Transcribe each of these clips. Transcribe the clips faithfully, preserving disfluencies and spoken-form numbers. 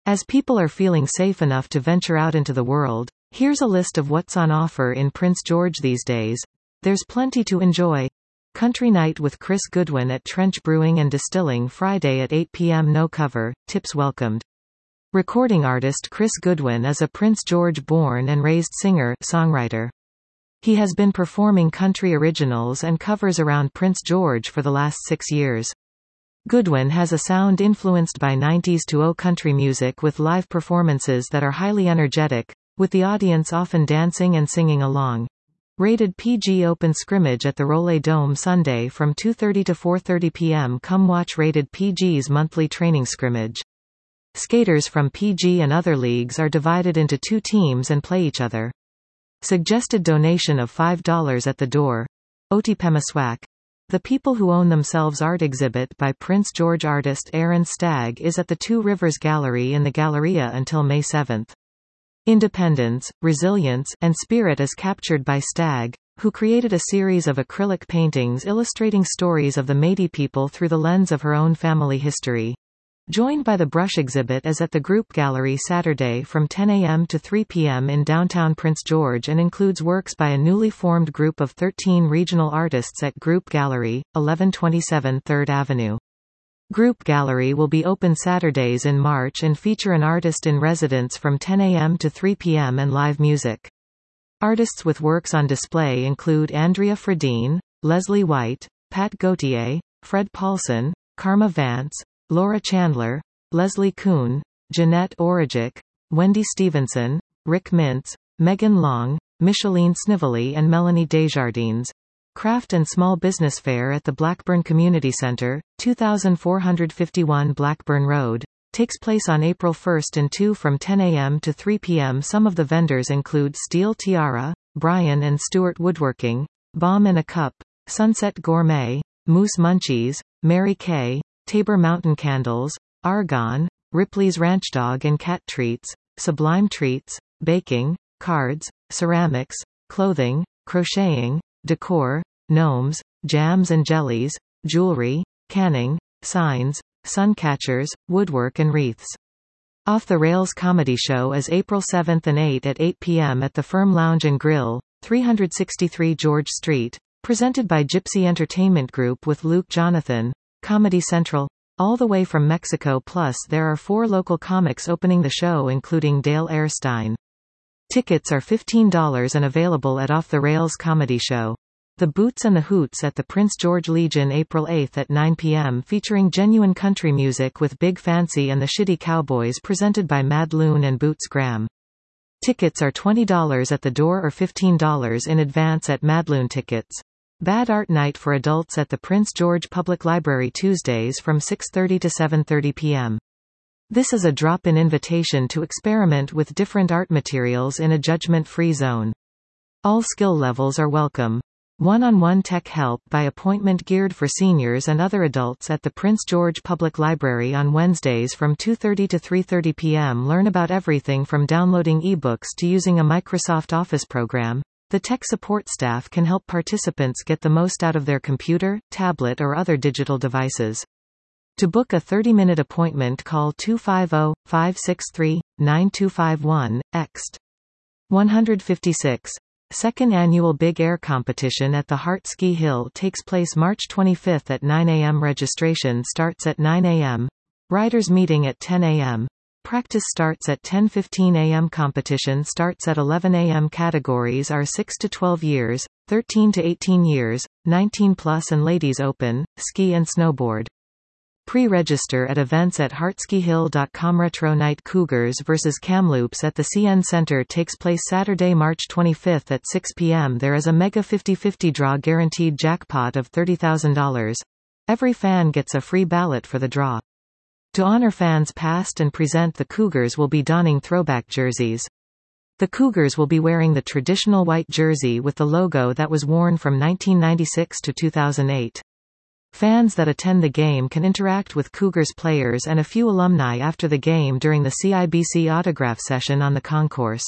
As people are feeling safe enough to venture out into the world, here's a list of what's on offer in Prince George these days. There's plenty to enjoy. Country Night with Chris Goodwin at Trench Brewing and Distilling Friday at eight p m No cover, tips welcomed. Recording artist Chris Goodwin is a Prince George born and raised singer-songwriter. He has been performing country originals and covers around Prince George for the last six years. Goodwin has a sound influenced by nineties to oh country music with live performances that are highly energetic, with the audience often dancing and singing along. Rated P G Open Scrimmage at the Rollet Dome Sunday from two thirty to four thirty p m Come watch Rated P G's monthly training scrimmage. Skaters from P G and other leagues are divided into two teams and play each other. Suggested donation of five dollars at the door. Otipemaswak. The People Who Own Themselves art exhibit by Prince George artist Aaron Stagg is at the Two Rivers Gallery in the Galleria until May seventh. Independence, resilience, and spirit is captured by Stagg, who created a series of acrylic paintings illustrating stories of the Métis people through the lens of her own family history. Joined by the Brush exhibit is at the Group Gallery Saturday from ten a m to three p m in downtown Prince George and includes works by a newly formed group of thirteen regional artists at Group Gallery, eleven twenty-seven third Avenue. Group Gallery will be open Saturdays in March and feature an artist in residence from ten a m to three p m and live music. Artists with works on display include Andrea Fradine, Leslie White, Pat Gauthier, Fred Paulson, Karma Vance, Laura Chandler, Leslie Kuhn, Jeanette Orajik, Wendy Stevenson, Rick Mintz, Megan Long, Micheline Snively and Melanie Desjardins. Craft and Small Business Fair at the Blackburn Community Center, two thousand four hundred fifty-one Blackburn Road, takes place on April first and second from ten a m to three p m Some of the vendors include Steel Tiara, Brian and Stewart Woodworking, Bomb in a Cup, Sunset Gourmet, Moose Munchies, Mary Kay, Tabor Mountain Candles, Argonne, Ripley's Ranch Dog and Cat Treats, Sublime Treats, Baking, Cards, Ceramics, Clothing, Crocheting, Decor, Gnomes, Jams and Jellies, Jewelry, Canning, Signs, Suncatchers, Woodwork and Wreaths. Off the Rails Comedy Show is April seventh and eighth at eight p m at the Firm Lounge and Grill, three sixty-three George Street, presented by Gypsy Entertainment Group with Luke Jonathan, Comedy Central, all the way from Mexico. Plus there are four local comics opening the show including Dale Erstein. Tickets are fifteen dollars and available at Off the Rails Comedy Show. The Boots and the Hoots at the Prince George Legion April eighth at nine p m featuring genuine country music with Big Fancy and the Shitty Cowboys presented by Mad Loon and Boots Graham. Tickets are twenty dollars at the door or fifteen dollars in advance at Madloon Tickets. Bad Art Night for adults at the Prince George Public Library Tuesdays from six thirty to seven thirty p m This is a drop-in invitation to experiment with different art materials in a judgment-free zone. All skill levels are welcome. One-on-one tech help by appointment geared for seniors and other adults at the Prince George Public Library on Wednesdays from two thirty to three thirty p m Learn about everything from downloading ebooks to using a Microsoft Office program. The tech support staff can help participants get the most out of their computer, tablet or other digital devices. To book a thirty minute appointment call two five zero, five six three, nine two five one, ext. one fifty-six. Second annual Big Air competition at the Hart Ski Hill takes place March twenty-fifth at nine a m Registration starts at nine a m Riders meeting at ten a m Practice starts at ten fifteen a m Competition starts at eleven a m Categories are six to twelve years, thirteen to eighteen years, nineteen plus and ladies open, ski and snowboard. Pre-register at events at hartskihill dot com. Retro Night Cougars versus Kamloops at the C N Center takes place Saturday, March twenty-fifth at six p m There is a mega fifty fifty draw guaranteed jackpot of thirty thousand dollars. Every fan gets a free ballot for the draw. To honor fans past and present, the Cougars will be donning throwback jerseys. The Cougars will be wearing the traditional white jersey with the logo that was worn from nineteen ninety-six to two thousand eight. Fans that attend the game can interact with Cougars players and a few alumni after the game during the C I B C autograph session on the concourse.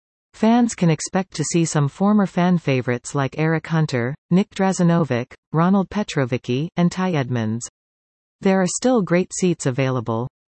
Fans can expect to see some former fan favorites like Eric Hunter, Nick Drazanovic, Ronald Petrovicki, and Ty Edmonds. There are still great seats available.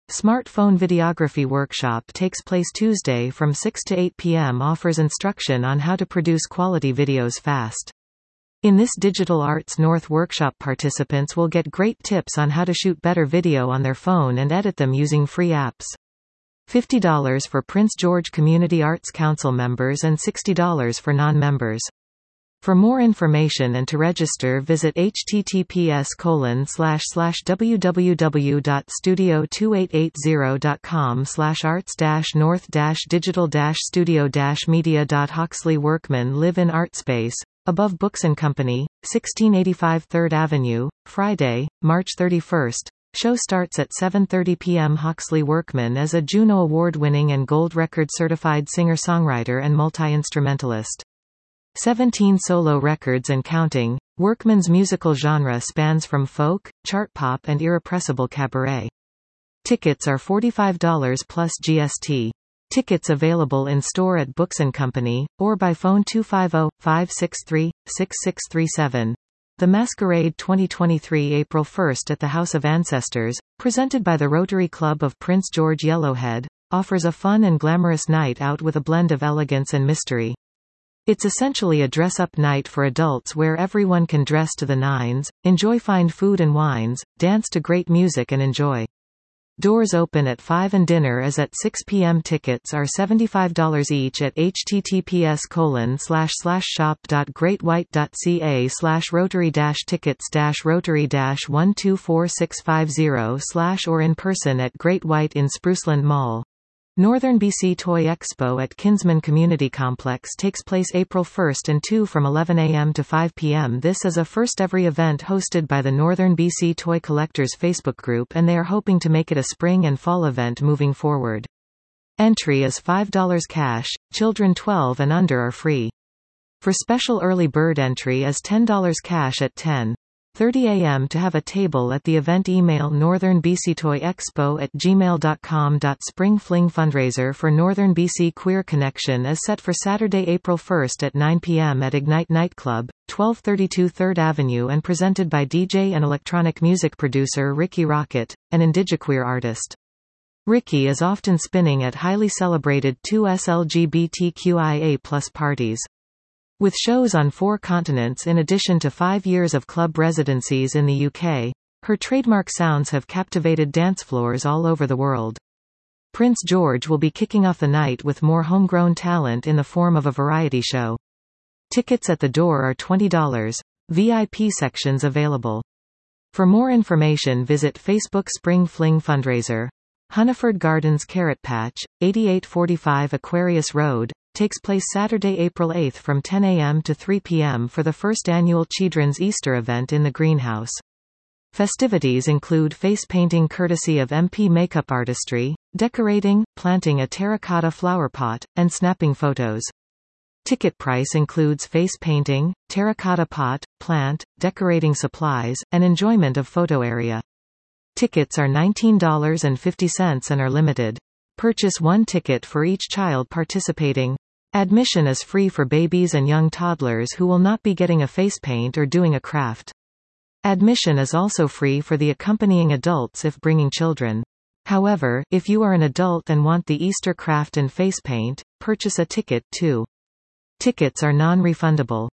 Smartphone Videography Workshop takes place Tuesday from six to eight p m Offers instruction on how to produce quality videos fast. In this Digital Arts North workshop, participants will get great tips on how to shoot better video on their phone and edit them using free apps. fifty dollars for Prince George Community Arts Council members and sixty dollars for non-members. For more information and to register, visit h t t p s colon slash slash w w w dot studio two eight eight zero dot com slash arts dash north dash digital dash studio dash media dot Hoxley Workmen live in Artspace, above Books and Company, sixteen eighty-five third Avenue, Friday, March thirty-first. Show starts at seven thirty p m Hoxley Workman is a Juno Award-winning and Gold Record certified singer-songwriter and multi-instrumentalist. seventeen solo records and counting, Workman's musical genre spans from folk, chart pop and irrepressible cabaret. Tickets are forty-five dollars plus G S T. Tickets available in store at Books and Company, or by phone two five zero, five six three, six six three seven. The Masquerade twenty twenty-three April first at the House of Ancestors, presented by the Rotary Club of Prince George Yellowhead, offers a fun and glamorous night out with a blend of elegance and mystery. It's essentially a dress-up night for adults where everyone can dress to the nines, enjoy fine food and wines, dance to great music and enjoy. Doors open at five and dinner is at six p m Tickets are seventy-five dollars each at h t t p s colon slash slash shop dot great white dot c a slash rotary dash tickets dash rotary dash one two four six five zero slash or in person at Great White in Spruceland Mall. Northern B C Toy Expo at Kinsman Community Complex takes place April first and second from eleven a m to five p m This is a first-ever event hosted by the Northern B C Toy Collectors Facebook group, and they are hoping to make it a spring and fall event moving forward. Entry is five dollars cash, children twelve and under are free. For special early bird entry is ten dollars cash at ten thirty a m To have a table at the event, email northern b c toy expo at gmail dot com. Spring Fling fundraiser for Northern B C Queer Connection is set for Saturday, April first at nine p m at Ignite Nightclub, twelve thirty-two third Avenue, and presented by D J and electronic music producer Ricky Rocket, an indigiqueer artist. Ricky is often spinning at highly celebrated two S L G B T Q I A plus parties. With shows on four continents in addition to five years of club residencies in the U K, her trademark sounds have captivated dance floors all over the world. Prince George will be kicking off the night with more homegrown talent in the form of a variety show. Tickets at the door are twenty dollars. V I P sections available. For more information, visit Facebook. Spring Fling fundraiser. Hunneford Gardens Carrot Patch, eighty-eight forty-five Aquarius Road, takes place Saturday, April eighth from ten a m to three p m for the first annual Children's Easter event in the greenhouse. Festivities include face painting courtesy of M P Makeup Artistry, decorating, planting a terracotta flower pot, and snapping photos. Ticket price includes face painting, terracotta pot, plant, decorating supplies, and enjoyment of photo area. Tickets are nineteen dollars and fifty cents and are limited. Purchase one ticket for each child participating. Admission is free for babies and young toddlers who will not be getting a face paint or doing a craft. Admission is also free for the accompanying adults if bringing children. However, if you are an adult and want the Easter craft and face paint, purchase a ticket too. Tickets are non-refundable.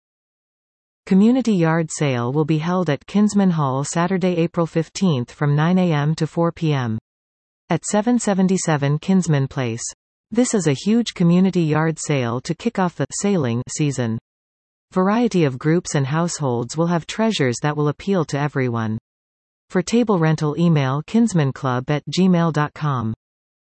Community yard sale will be held at Kinsman Hall Saturday, April fifteenth from nine a m to four p m at seven seventy-seven Kinsman Place. This is a huge community yard sale to kick off the sailing season. Variety of groups and households will have treasures that will appeal to everyone. For table rental, email kinsmanclub at gmail dot com.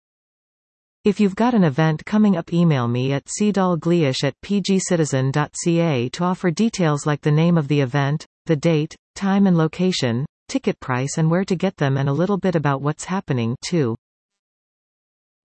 If you've got an event coming up, email me at c dalglish at p g citizen dot c a to offer details like the name of the event, the date, time and location, ticket price and where to get them, and a little bit about what's happening too.